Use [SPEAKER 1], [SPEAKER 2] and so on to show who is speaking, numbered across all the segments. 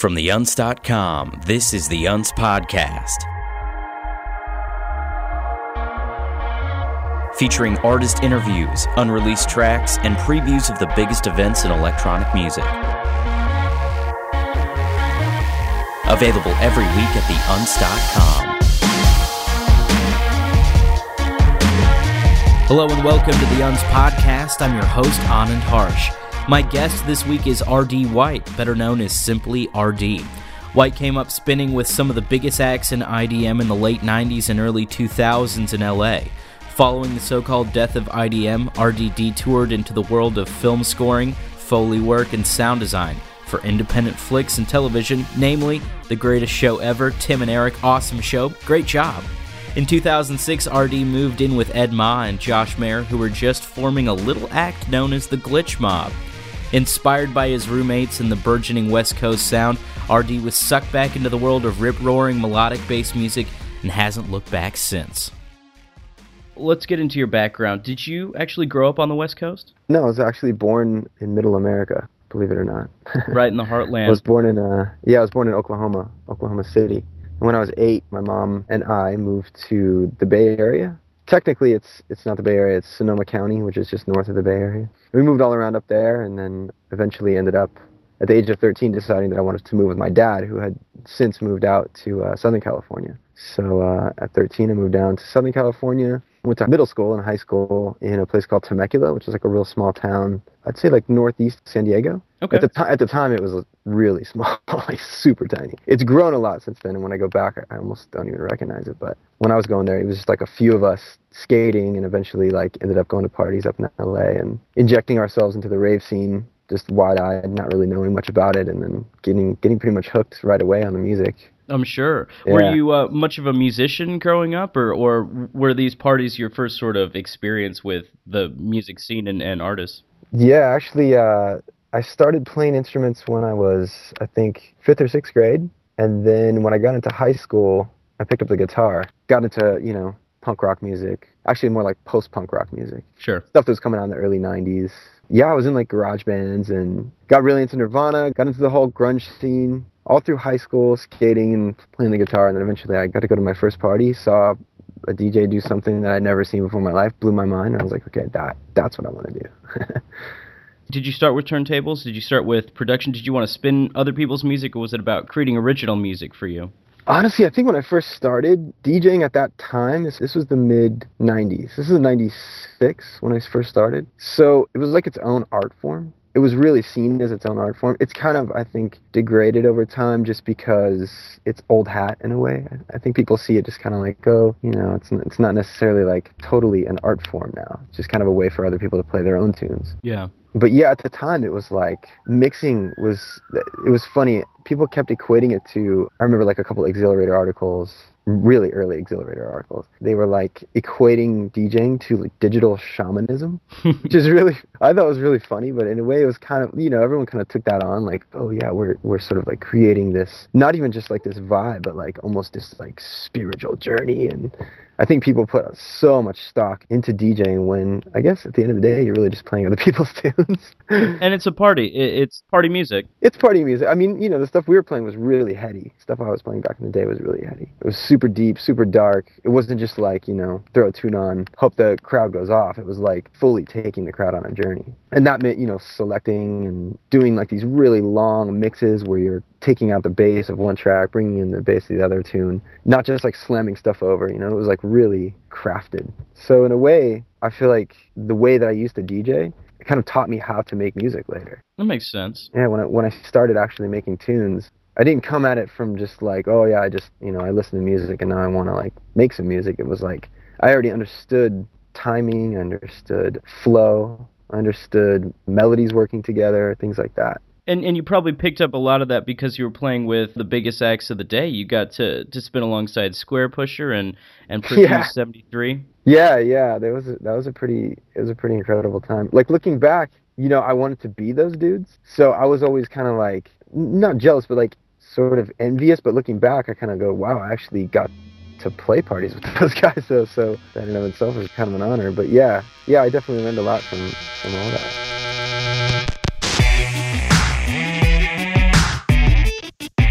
[SPEAKER 1] From theUnce.com, this is the Unce Podcast. Featuring artist interviews, unreleased tracks, and previews of the biggest events in electronic music. Available every week at theUnce.com. Hello and welcome to the Unce Podcast. I'm your host, Anand Harsh. My guest this week is R.D. White, better known as simply R.D. White came up spinning with some of the biggest acts in IDM in the late 90s and early 2000s in LA. Following the so-called death of IDM, R.D. detoured into the world of film scoring, Foley work, and sound design for independent flicks and television, namely The Greatest Show Ever, Tim and Eric, Awesome Show, Great Job. In 2006, R.D. moved in with Ed Ma and Josh Mayer, who were just forming a little act known as the Glitch Mob. Inspired by his roommates and the burgeoning West Coast sound, R.D. was sucked back into the world of rip-roaring melodic bass music and hasn't looked back since. Let's get into your background. Did you actually grow up on the West Coast?
[SPEAKER 2] No, I was actually born in Middle America, believe it or not.
[SPEAKER 1] Right in the heartland.
[SPEAKER 2] I was born in Oklahoma City. And when I was 8, my mom and I moved to the Bay Area. Technically, it's not the Bay Area, it's Sonoma County, which is just north of the Bay Area. We moved all around up there and then eventually ended up, at the age of 13, deciding that I wanted to move with my dad, who had since moved out to Southern California. So at 13, I moved down to Southern California, went to middle school and high school in a place called Temecula, which is like a real small town, I'd say like northeast San Diego.
[SPEAKER 1] Okay.
[SPEAKER 2] At the time, it was really small, like super tiny. It's grown a lot since then, and when I go back, I almost don't even recognize it. But when I was going there, it was just like a few of us skating, and eventually like ended up going to parties up in LA and injecting ourselves into the rave scene, just wide-eyed, not really knowing much about it, and then getting pretty much hooked right away on the music.
[SPEAKER 1] I'm sure.
[SPEAKER 2] Yeah.
[SPEAKER 1] Were you much of a musician growing up, or were these parties your first sort of experience with the music scene and artists? Yeah,
[SPEAKER 2] actually, I started playing instruments when I was, I think, 5th or 6th grade. And then when I got into high school, I picked up the guitar. Got into, punk rock music. Actually, more like post-punk rock music.
[SPEAKER 1] Sure.
[SPEAKER 2] Stuff that was coming out in the early 90s. Yeah, I was in like garage bands and got really into Nirvana, got into the whole grunge scene. All through high school, skating and playing the guitar. And then eventually I got to go to my first party, saw a DJ do something that I'd never seen before in my life, blew my mind. And I was like, okay, that's what I want to do.
[SPEAKER 1] Did you start with turntables? Did you start with production? Did you want to spin other people's music, or was it about creating original music for you?
[SPEAKER 2] Honestly, I think when I first started DJing at that time, this was the mid-90s. This is 96 when I first started. So it was like its own art form. It was really seen as its own art form. It's kind of, I think, degraded over time just because it's old hat in a way. I think people see it just kind of like, it's not necessarily like totally an art form now. It's just kind of a way for other people to play their own tunes.
[SPEAKER 1] Yeah.
[SPEAKER 2] But yeah, at the time it was like mixing it was funny. People kept equating it to, I remember like a couple Exhilarator articles, really early Exhilarator articles. They were like equating DJing to like digital shamanism, which is really, I thought it was really funny, but in a way it was kind of, everyone kind of took that on like, oh yeah, we're sort of like creating this, not even just like this vibe, but like almost this like spiritual journey. And I think people put so much stock into DJing when, I guess, at the end of the day, you're really just playing other people's tunes.
[SPEAKER 1] And it's a party. It's party music.
[SPEAKER 2] It's party music. I mean, the stuff we were playing was really heady. Stuff I was playing back in the day was really heady. It was super deep, super dark. It wasn't just like, throw a tune on, hope the crowd goes off. It was like fully taking the crowd on a journey. And that meant, selecting and doing like these really long mixes where you're taking out the bass of one track, bringing in the bass of the other tune, not just like slamming stuff over, it was like really crafted. So in a way, I feel like the way that I used to DJ, it kind of taught me how to make music later.
[SPEAKER 1] That makes sense.
[SPEAKER 2] Yeah, when I started actually making tunes, I didn't come at it from just like, oh yeah, I just, I listen to music and now I want to like make some music. It was like, I already understood timing, I understood flow, I understood melodies working together, things like that.
[SPEAKER 1] And you probably picked up a lot of that because you were playing with the biggest acts of the day. You got to spin alongside Squarepusher and Produce 73.
[SPEAKER 2] Yeah, that was a pretty incredible time. Like looking back, I wanted to be those dudes. So I was always kind of like not jealous, but like sort of envious. But looking back, I kind of go, wow, I actually got to play parties with those guys. So that in and of itself is kind of an honor. But yeah, I definitely learned a lot from all that.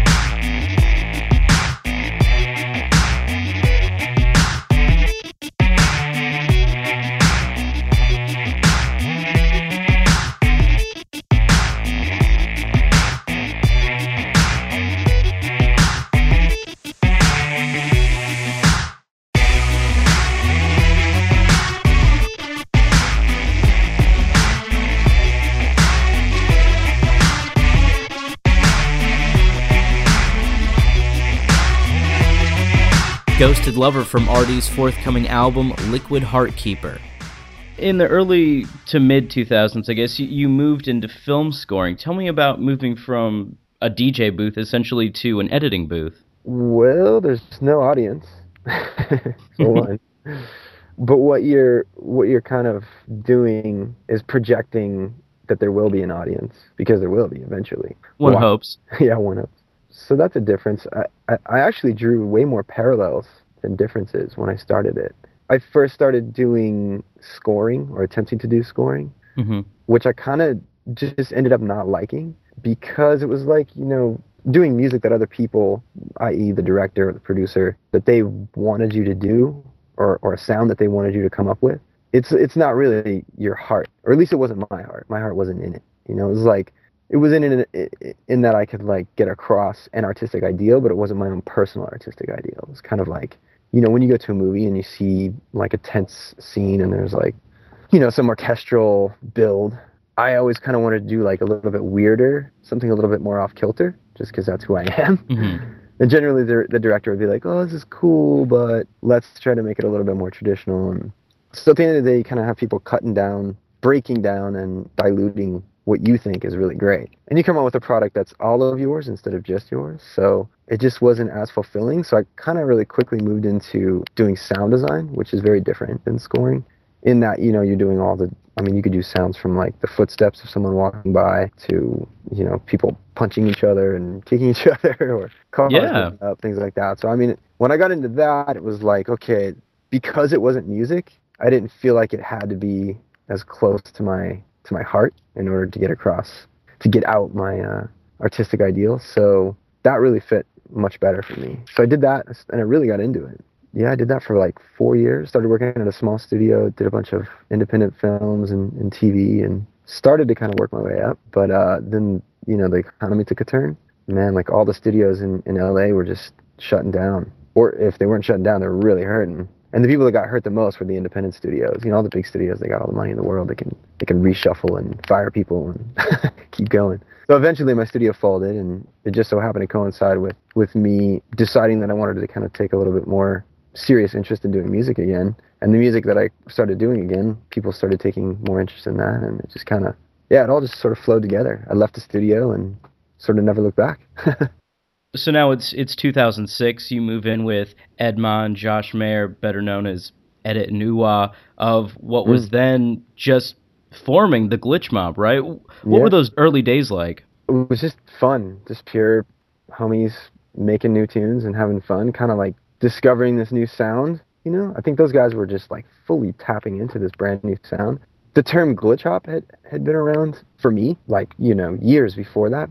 [SPEAKER 1] Ghosted Lover from RD's forthcoming album, Liquid Heartkeeper.
[SPEAKER 3] In the early to mid 2000s, I guess, you moved into film scoring. Tell me about moving from a DJ booth essentially to an editing booth.
[SPEAKER 2] Well, there's no audience, for one. But what you're kind of doing is projecting that there will be an audience, because there will be eventually.
[SPEAKER 3] One hopes.
[SPEAKER 2] Yeah, one hopes. So that's a difference. I actually drew way more parallels than differences when I started it. I first started doing scoring, or attempting to do scoring, which I kind of just ended up not liking, because it was like, doing music that other people, i.e. the director or the producer, that they wanted you to do, or a sound that they wanted you to come up with. It's not really your heart, or at least it wasn't my heart. My heart wasn't in it. It was like, it was in that I could like get across an artistic ideal, but it wasn't my own personal artistic ideal. It was kind of like, when you go to a movie and you see like a tense scene and there's like, some orchestral build, I always kind of wanted to do like a little bit weirder, something a little bit more off kilter, just because that's who I am. And generally the director would be like, oh, this is cool, but let's try to make it a little bit more traditional. And so at the end of the day, you kind of have people cutting down, breaking down, and diluting what you think is really great. And you come out with a product that's all of yours instead of just yours. So it just wasn't as fulfilling. So I kind of really quickly moved into doing sound design, which is very different than scoring, in that, you're doing you could do sounds from like the footsteps of someone walking by to, people punching each other and kicking each other, or cars going up, things like that. So, when I got into that, it was like, okay, because it wasn't music, I didn't feel like it had to be as close to my heart in order to get out my artistic ideal. So that really fit much better for me. So I did that, and I really got into it. Yeah, I did that for like 4 years. Started working at a small studio, did a bunch of independent films and TV, and started to kind of work my way up. But then, the economy took a turn. Man, like all the studios in LA were just shutting down. Or if they weren't shutting down, they were really hurting. And the people that got hurt the most were the independent studios. All the big studios, they got all the money in the world. They can reshuffle and fire people and keep going. So eventually my studio folded, and it just so happened to coincide with me deciding that I wanted to kind of take a little bit more serious interest in doing music again. And the music that I started doing again, people started taking more interest in that, and it just kind of, it all just sort of flowed together. I left the studio and sort of never looked back.
[SPEAKER 3] So now it's 2006. You move in with Edma and Josh Mayer, better known as Edit and Uwa, of what was then just forming the Glitch Mob, right? What were those early days like?
[SPEAKER 2] It was just fun, just pure homies making new tunes and having fun, kind of like discovering this new sound. I think those guys were just like fully tapping into this brand new sound. The term glitch hop had been around for me, like, years before that.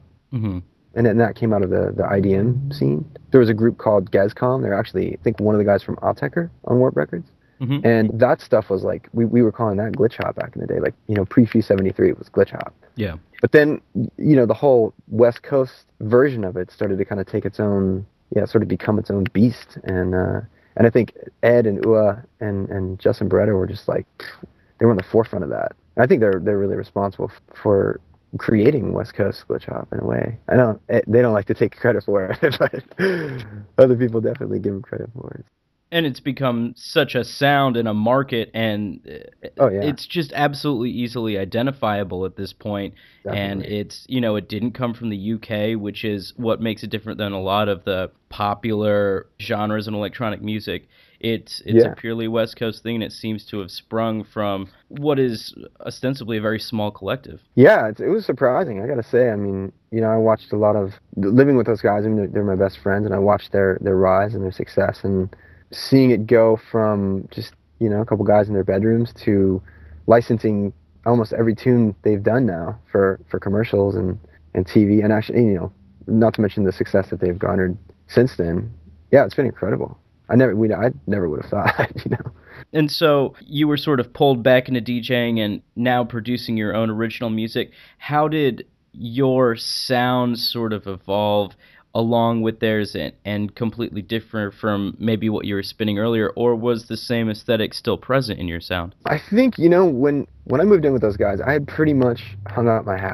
[SPEAKER 2] And then that came out of the IDM scene. There was a group called Gazcom. They're actually, I think, one of the guys from Autechre on Warp Records. And that stuff was like, we were calling that glitch hop back in the day. Like, pre-Fuse 73, it was glitch hop.
[SPEAKER 3] Yeah.
[SPEAKER 2] But then, the whole West Coast version of it started to kind of take its own, sort of become its own beast. And I think Ed and Uwa and Justin Barreto were just like, they were on the forefront of that. And I think they're really responsible for creating West Coast glitch hop in a way. They don't like to take credit for it, but other people definitely give them credit for it.
[SPEAKER 3] And it's become such a sound and a market, and it's just absolutely easily identifiable at this point. Definitely. And it's, it didn't come from the UK, which is what makes it different than a lot of the popular genres in electronic music. It's a purely West Coast thing, and it seems to have sprung from what is ostensibly a very small collective.
[SPEAKER 2] Yeah, it was surprising, I gotta say. I watched a lot of, living with those guys, they're my best friends, and I watched their rise and their success, and seeing it go from just, a couple guys in their bedrooms to licensing almost every tune they've done now for commercials and TV, and actually, not to mention the success that they've garnered since then. Yeah, it's been incredible. I never would have thought,
[SPEAKER 3] And so you were sort of pulled back into DJing and now producing your own original music. How did your sound sort of evolve along with theirs and completely different from maybe what you were spinning earlier, or was the same aesthetic still present in your sound?
[SPEAKER 2] I think, when I moved in with those guys, I had pretty much hung out my hat.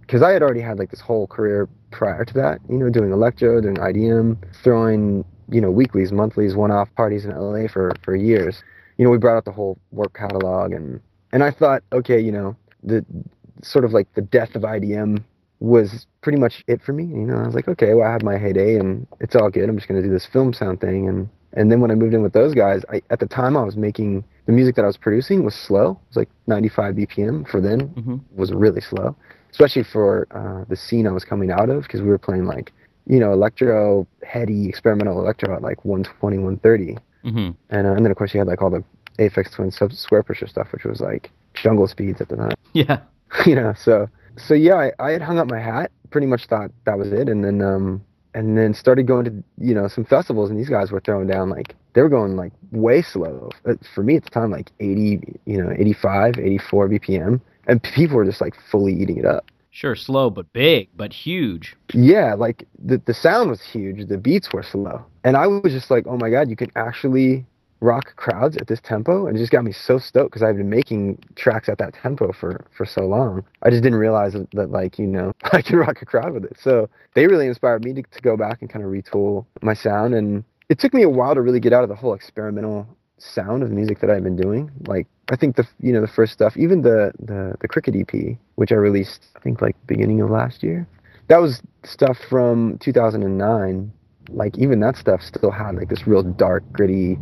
[SPEAKER 2] because I had already had like this whole career prior to that, doing electro, doing IDM, throwing, weeklies, monthlies, one-off parties in LA for years. We brought out the whole work catalog, and I thought, okay, the sort of like the death of IDM was pretty much it for me. I was like, okay, well, I had my heyday and it's all good. I'm just going to do this film sound thing. And then when I moved in with those guys, at the time I was making, the music that I was producing was slow. It was like 95 BPM for then, was really slow, especially for the scene I was coming out of, because we were playing like, electro, heady, experimental electro at like 120, 130. And then of course you had like all the Aphex Twin square pusher stuff, which was like jungle speeds at the time.
[SPEAKER 3] Yeah.
[SPEAKER 2] So yeah, I had hung up my hat, pretty much thought that was it, and then started going to some festivals, and these guys were throwing down like, they were going like way slow for me at the time, like 80, 85, 84 BPM, and people were just like fully eating it up.
[SPEAKER 3] Sure, slow but big, but huge.
[SPEAKER 2] Yeah, like the sound was huge, the beats were slow, and I was just like, oh my god, you can actually rock crowds at this tempo, and it just got me so stoked, because I've been making tracks at that tempo for so long. I just didn't realize that like, I could rock a crowd with it. So they really inspired me to go back and kind of retool my sound, and it took me a while to really get out of the whole experimental sound of the music that I've been doing. Like, I think the first stuff, even the Cricket EP, which I released I think like beginning of last year, that was stuff from 2009. Like, even that stuff still had like this real dark, gritty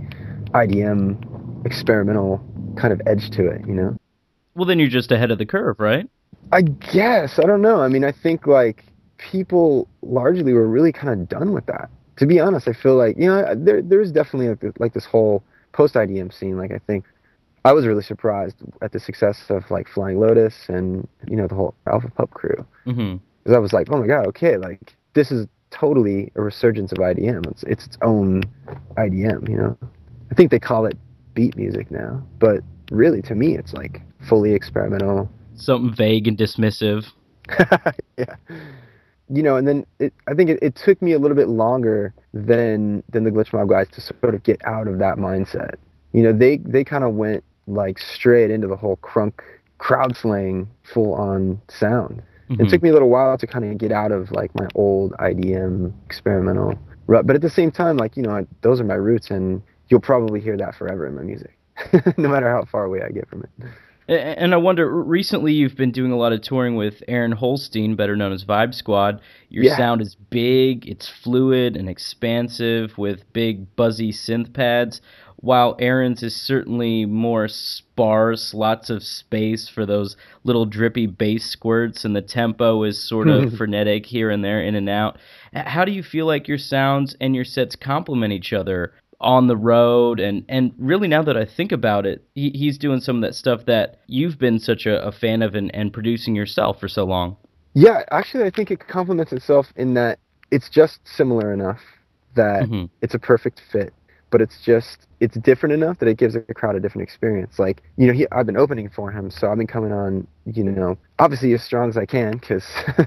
[SPEAKER 2] IDM experimental kind of edge to it,
[SPEAKER 3] Well, then you're just ahead of the curve, right?
[SPEAKER 2] I guess. I don't know. I mean, I think like people largely were really kind of done with that. To be honest, I feel like, there's definitely like this whole post-IDM scene. Like, I think I was really surprised at the success of like Flying Lotus and, the whole Alpha Pup crew. Because I was like, oh my god, okay, like this is totally a resurgence of IDM. It's its own IDM, I think they call it beat music now, but really, to me, it's like fully experimental.
[SPEAKER 3] Something vague and dismissive.
[SPEAKER 2] Yeah. And then I think it took me a little bit longer than the Glitch Mob guys to sort of get out of that mindset. They kind of went like straight into the whole crunk crowd slaying full on sound. It took me a little while to kind of get out of like my old IDM experimental rut, but at the same time, like, those are my roots, and you'll probably hear that forever in my music, no matter how far away I get from it.
[SPEAKER 3] And I wonder, recently you've been doing a lot of touring with Aaron Holstein, better known as Vibe Squad. Your sound is big, it's fluid and expansive with big buzzy synth pads, while Aaron's is certainly more sparse, lots of space for those little drippy bass squirts, and the tempo is sort of frenetic here and there, in and out. How do you feel like your sounds and your sets complement each other on the road? And really, now that I think about it, he's doing some of that stuff that you've been such a fan of and producing yourself for so long.
[SPEAKER 2] Yeah, actually, I think it complements itself in that it's just similar enough that it's a perfect fit, but it's different enough that it gives the crowd a different experience. Like, I've been opening for him, so I've been coming on, obviously as strong as I can, because,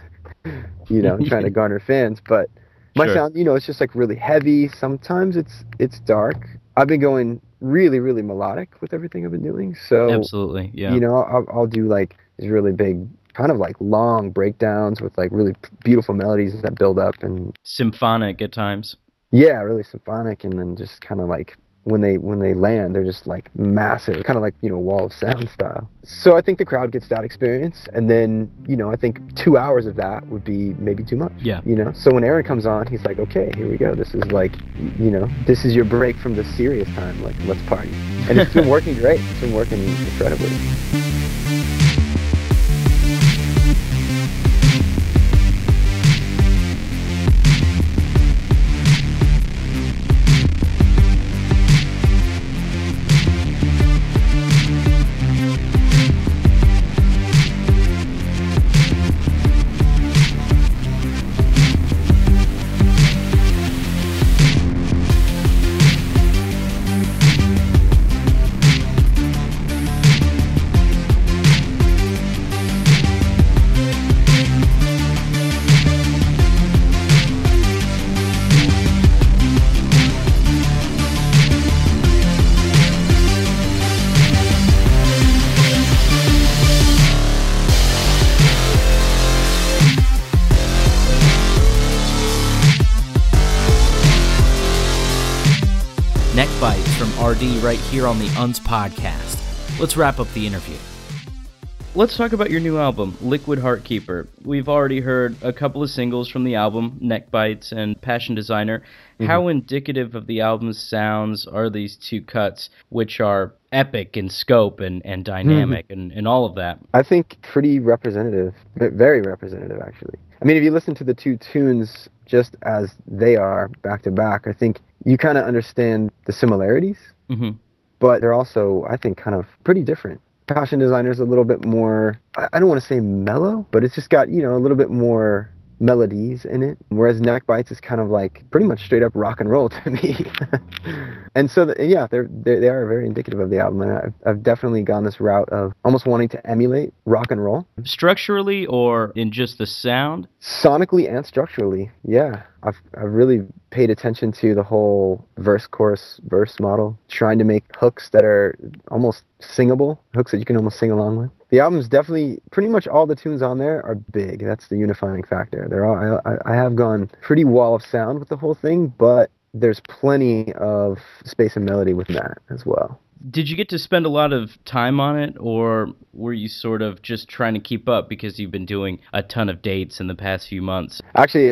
[SPEAKER 2] I'm trying to garner fans, but my sound, it's just like really heavy. Sometimes it's dark. I've been going really, really melodic with everything I've been doing. So
[SPEAKER 3] absolutely, yeah.
[SPEAKER 2] I'll do like these really big, kind of like long breakdowns with like really beautiful melodies that build up, and
[SPEAKER 3] symphonic at times.
[SPEAKER 2] Yeah, really symphonic, and then just kind of like when they land, they're just like massive, kind of like, wall of sound style. So I think the crowd gets that experience, and then, I think 2 hours of that would be maybe too much.
[SPEAKER 3] Yeah.
[SPEAKER 2] So when Aaron comes on, he's like, okay, here we go. This is like, this is your break from the serious time. Like, let's party. And it's been working great. It's been working incredibly.
[SPEAKER 1] Neck Bites from RD right here on the Unz Podcast. Let's wrap up the interview.
[SPEAKER 3] Let's talk about your new album, Liquid Heartkeeper. We've already heard a couple of singles from the album, Neck Bites and Passion Designer. Mm-hmm. How indicative of the album's sounds are these two cuts, which are epic in scope and dynamic and all of that?
[SPEAKER 2] I think pretty representative, very representative, actually. I mean, if you listen to the two tunes just as they are back to back, I think you kind of understand the similarities, but they're also, I think, kind of pretty different. Passion Designer's a little bit more, I don't want to say mellow, but it's just got, you know, a little bit more melodies in it, whereas Neck Bites is kind of like pretty much straight up rock and roll to me. And so, they are very indicative of the album, and I've definitely gone this route of almost wanting to emulate rock and roll.
[SPEAKER 3] Structurally or in just the sound?
[SPEAKER 2] Sonically and structurally, yeah. I've really paid attention to the whole verse, chorus, verse model, trying to make hooks that are almost singable, hooks that you can almost sing along with. The album's definitely, pretty much all the tunes on there are big. That's the unifying factor. They're all, I have gone pretty wall of sound with the whole thing, but there's plenty of space and melody with that as well.
[SPEAKER 3] Did you get to spend a lot of time on it, or were you sort of just trying to keep up because you've been doing a ton of dates in the past few months?
[SPEAKER 2] Actually,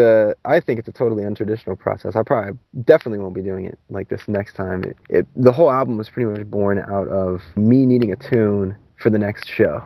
[SPEAKER 2] I think it's a totally untraditional process. I definitely won't be doing it like this next time. The whole album was pretty much born out of me needing a tune for the next show.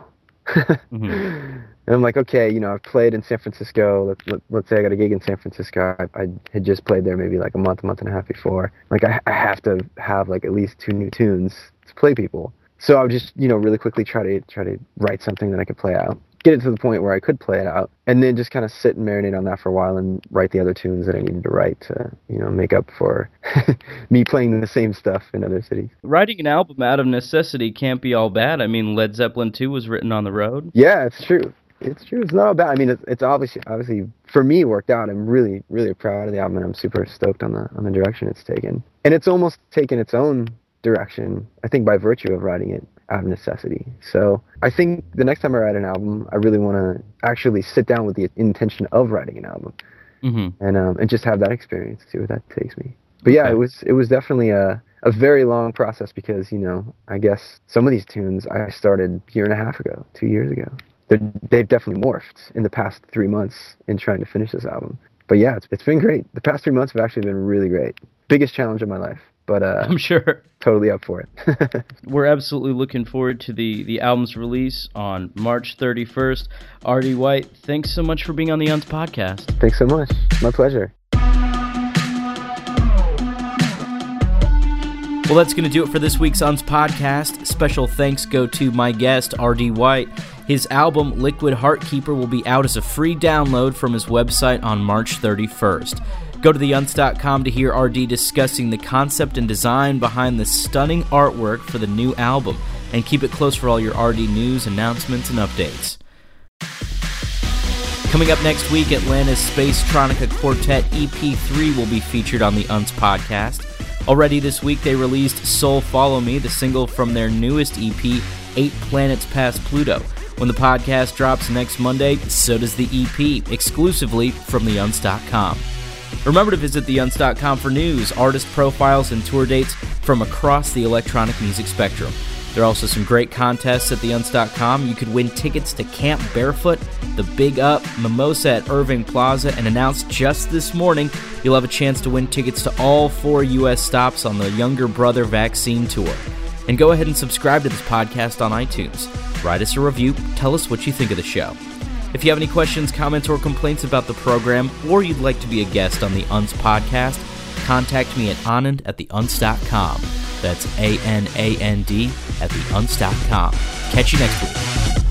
[SPEAKER 2] And I'm like, okay, you know, I've played in San Francisco. Let's say I got a gig in San Francisco. I had just played there maybe like a month and a half before. Like, I have to have like at least 2 new tunes to play people. So I would just, you know, really quickly try to write something that I could play out, get it to the point where I could play it out, and then just kind of sit and marinate on that for a while and write the other tunes that I needed to write to, you know, make up for me playing the same stuff in other cities.
[SPEAKER 3] Writing an album out of necessity can't be all bad. I mean, Led Zeppelin 2 was written on the road.
[SPEAKER 2] Yeah, it's true. It's true. It's not all bad. I mean, it's obviously for me worked out. I'm really, really proud of the album, and I'm super stoked on the direction it's taken. And it's almost taken its own direction, I think, by virtue of writing it out of necessity. So I think the next time I write an album, I really want to actually sit down with the intention of writing an album, and just have that experience, see where that takes me. But yeah, it was definitely a very long process because, you know, I guess some of these tunes I started a year and a half ago, 2 years ago. They've definitely morphed in the past 3 months in trying to finish this album. But yeah, it's been great. The past 3 months have actually been really great. Biggest challenge of my life, but
[SPEAKER 3] I'm sure
[SPEAKER 2] totally up for it.
[SPEAKER 3] We're absolutely looking forward to the album's release on March 31st. RD White, thanks so much for being on the Unz Podcast.
[SPEAKER 2] Thanks so much. My pleasure.
[SPEAKER 1] Well, that's going to do it for this week's Unz Podcast. Special thanks go to my guest, RD White. His album, Liquid Heartkeeper, will be out as a free download from his website on March 31st. Go to theunz.com to hear RD discussing the concept and design behind the stunning artwork for the new album, and keep it close for all your RD news, announcements, and updates. Coming up next week, Atlanta's Spacetronica Quartet EP3 will be featured on the Unz Podcast. Already this week, they released Soul Follow Me, the single from their newest EP, 8 Planets Past Pluto. When the podcast drops next Monday, so does the EP, exclusively from theunz.com. Remember to visit theunz.com for news, artist profiles, and tour dates from across the electronic music spectrum. There are also some great contests at theunz.com. You could win tickets to Camp Barefoot, The Big Up, Mimosa at Irving Plaza, and announced just this morning, you'll have a chance to win tickets to all 4 U.S. stops on the Younger Brother Vaccine Tour. And go ahead and subscribe to this podcast on iTunes. Write us a review, tell us what you think of the show. If you have any questions, comments, or complaints about the program, or you'd like to be a guest on the Unz Podcast, contact me at anand@theunz.com. That's ANAND at theunz.com. Catch you next week.